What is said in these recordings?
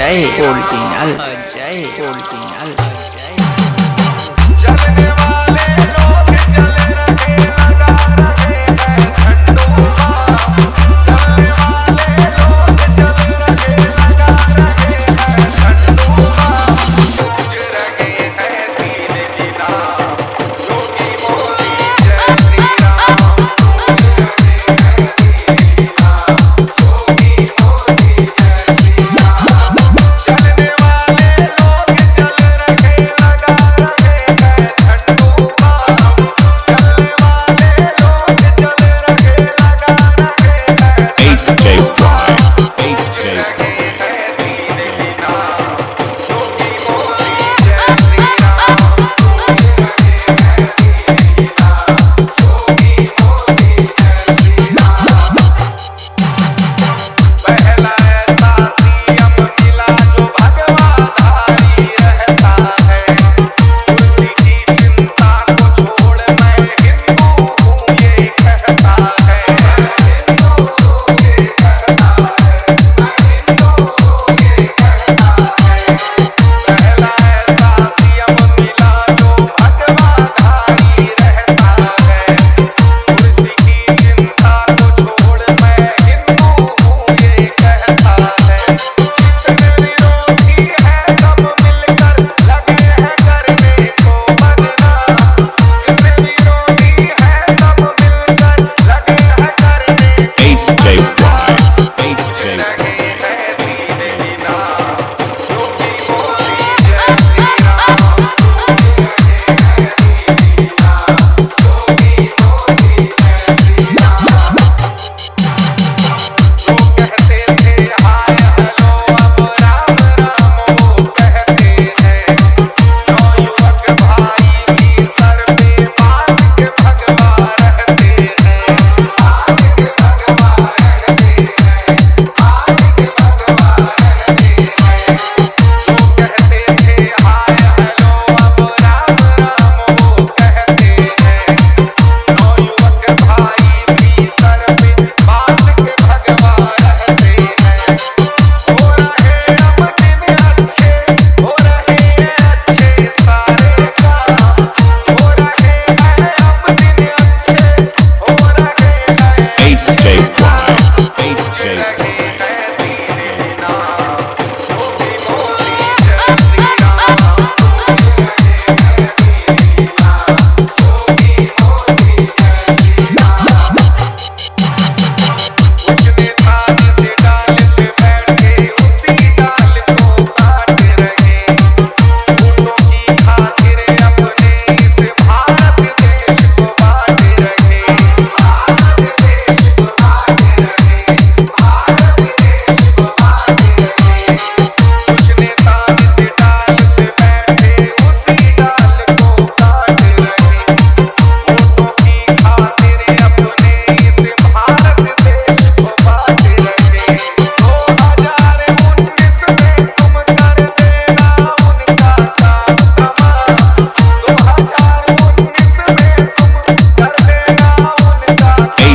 Ajay original Ajay original चलने वाले लोग चल रहे लगा रहे हैं झंडों चलने वाले लोग चल रहे लगा रहे हैं झंडों गूंज रहे हैं तीन की नाम योगी मोदी जय श्री राम गूंज रहे हैं तीन की नाम योगी मोदी जय श्री राम चलने वाले लोग चल रहे लगा रहे हैं झंडों चलने वाले लोग चल रहे लगा रहे हैं गूंज रहे हैं तीन की नाम योगी मोदी जय श्री राम गूंज रहे हैं तीन की नाम योगी मोदी जय श्री राम पहला ऐसा सीएम मिला जो भगवाधारी रहता है कुर्सी की चिंता को छोड़ मैं हिंदू हूँ ये कहता है हिंदू हूँ ये कहता है मैं हिंदू हूँ ये कहता है पहला ऐसा सीएम मिला जो भगवाधारी रहता है कुर्सी की चिंता को छोड़ मैं हिंदू हूँ ये कहता है जितने विरोधी हैं सब मिलकर लगे हैं करने को बदनाम जितने विरोधी हैं सब मिलकर लगे हैं करने को गूंज रहे हैं तीन की नाम योगी मोदी जय श्री राम गूंज रहे हैं तीन की नाम योगी मोदी जय श्री राम जो कहते थे हाय हेलो अब राम राम वो कहते हैं नौयुवक भाई भी सर पे बांध के भगवा रहते हैं बांध के भगवा रहते हैं बांध के भगवा रहते हैं जो कहते थे हाय हेलो अब राम राम वो कहते हैं नौयुवक भाई भी सर पे बांध के भगवा रहते हैं हो रहे अब दिन अच्छे हो रहे हैं अच्छे सारे काम हो रहे हैं अब दिन अच्छे हो रहे हैं गूंज रहे हैं तीन की नाम योगी मोदी जय श्री राम गूंज रहे हैं तीन की नाम योगी मोदी जय श्री राम कुछ नेता जिसे डाल पे बैठे उसी डाल को काट रहे वोटों की खातिर अपने इस भारत देश को बांट रहे भारत देश को बांट रहे भारत देश को बांट रहे कुछ नेता जिसे डाल पे बैठे उसी डाल को काट रहे वोटों की खातिर अपने इस भारत देश को बांट रहे 2019 में तुम कर देना उनका काम तमाम 2019 में तुम कर देना उनका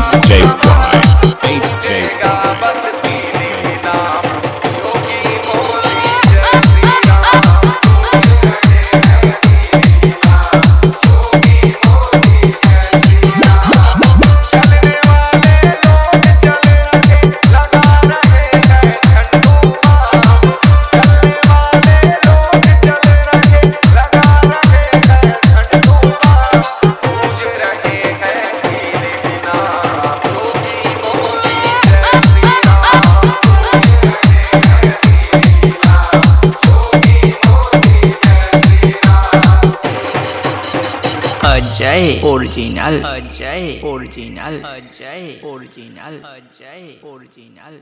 बचेगा बस तीन ही नाम योगी मोदी जय श्री राम गूंज रहे हैं तीन की नाम योगी मोदी जय श्री राम चलने वाले लोग चल रहे लगा रहे हैं झंडों चलने वाले लोग चल रहे लगा रहे हैं झंडों गूंज रहे हैं तीन की नाम योगी मोदी जय श्री राम गूंज रहे हैं तीन की नाम योगी मोदी जय Shri Ram Ajay original Ajay original Ajay original Ajay original